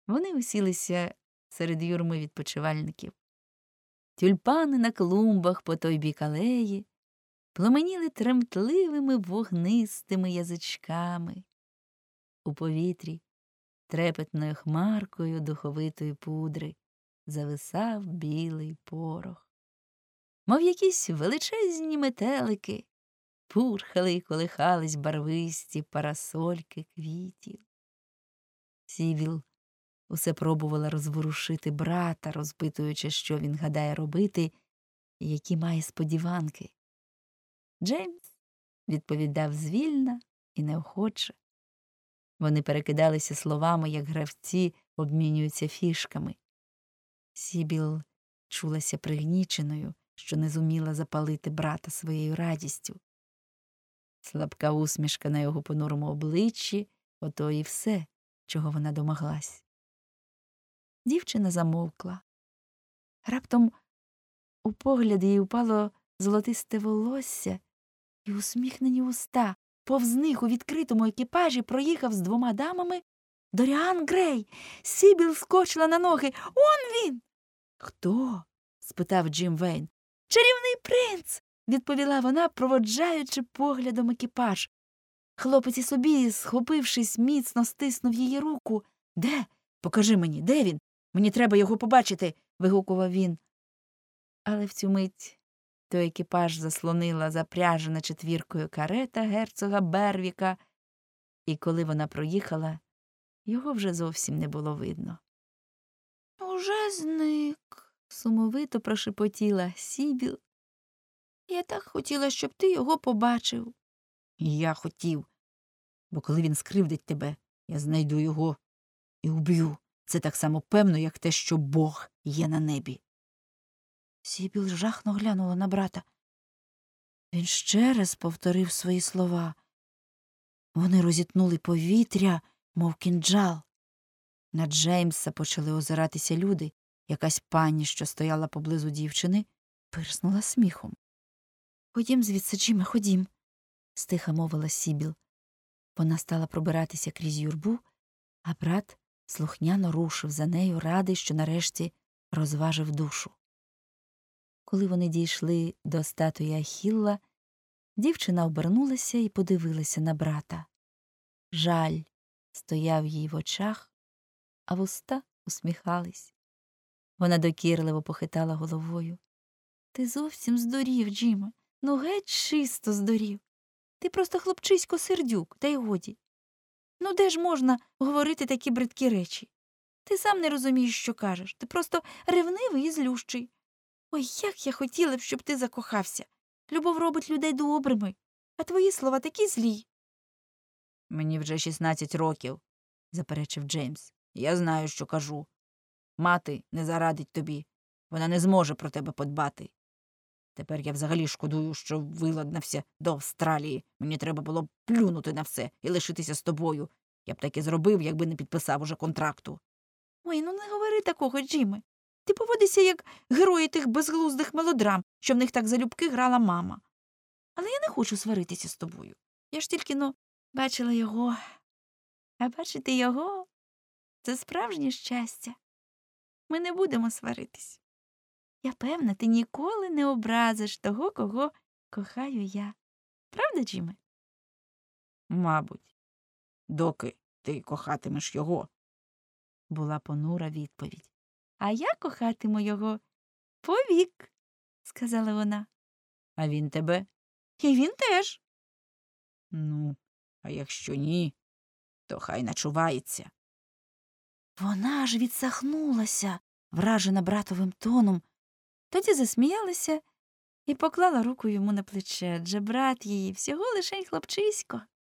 Вони усілися серед юрми відпочивальників. Тюльпани на клумбах по той бік алеї пламеніли тремтливими вогнистими язичками. У повітрі трепетною хмаркою духовитої пудри зависав білий порох. Мов якісь величезні метелики пурхали й колихались барвисті парасольки квітів. Сібіл усе пробувала розворушити брата, розпитуючи, що він гадає робити і які має сподіванки. Джеймс відповідав звільно і неохоче. Вони перекидалися словами, як гравці обмінюються фішками. Сібіл чулася пригніченою, що не зуміла запалити брата своєю радістю. Слабка усмішка на його понурому обличчі – ото і все, чого вона домоглась. Дівчина замовкла. Раптом у погляд їй упало золотисте волосся і усміхнені уста. Повз них у відкритому екіпажі проїхав з 2 дамами Доріан Грей. Сібіл скочила на ноги. Он він! Хто? Спитав Джим Вейн. Чарівний принц! Відповіла вона, проводжаючи поглядом екіпаж. Хлопець і собі, схопившись, міцно стиснув її руку. Де? Покажи мені, де він? Мені треба його побачити, вигукував він. Але в цю мить той екіпаж заслонила запряжена 4 карета герцога Бервіка, і коли вона проїхала, його вже зовсім не було видно. «Уже зник», – сумовито прошепотіла Сібіл. «Я так хотіла, щоб ти його побачив». «І я хотів, бо коли він скривдить тебе, я знайду його і уб'ю. Це так само певно, як те, що Бог є на небі». Сібіл жахно глянула на брата. Він ще раз повторив свої слова. Вони розітнули повітря, мов кинджал. На Джеймса почали озиратися люди. Якась пані, що стояла поблизу дівчини, пирснула сміхом. «Ходім звідси, Джиме, ходім», – стиха мовила Сібіл. Вона стала пробиратися крізь юрбу, а брат слухняно рушив за нею, радий, що нарешті розважив душу. Коли вони дійшли до статуї Ахілла, дівчина обернулася і подивилася на брата. Жаль стояв їй в очах, а вуста усміхались. Вона докірливо похитала головою. «Ти зовсім здурів, Джиме, ну геть чисто здурів. Ти просто хлопчисько-сердюк, та й годі. Ну де ж можна говорити такі бридкі речі? Ти сам не розумієш, що кажеш, ти просто ревнивий і злющий. Ой, як я хотіла б, щоб ти закохався. Любов робить людей добрими, а твої слова такі злі». «Мені вже 16 років», – заперечив Джеймс. «Я знаю, що кажу. Мати не зарадить тобі. Вона не зможе про тебе подбати. Тепер я взагалі шкодую, що виладнався до Австралії. Мені треба було плюнути на все і лишитися з тобою. Я б так і зробив, якби не підписав уже контракту». «Ой, ну не говори такого, Джиме. Ти поводишся, як герої тих безглуздих мелодрам, що в них так залюбки грала мама. Але я не хочу сваритися з тобою. Я ж тільки, бачила його. А бачити його – це справжнє щастя. Ми не будемо сваритись. Я певна, ти ніколи не образиш того, кого кохаю я. Правда, Джиме?» «Мабуть, доки ти кохатимеш його», – була понура відповідь. «А я кохатиму його повік», – сказала вона. «А він тебе?» «І він теж». «Ну, а якщо ні, то хай начувається». Вона аж відсахнулася, вражена братовим тоном, тоді засміялася і поклала руку йому на плече, адже брат її всього лишень хлопчисько.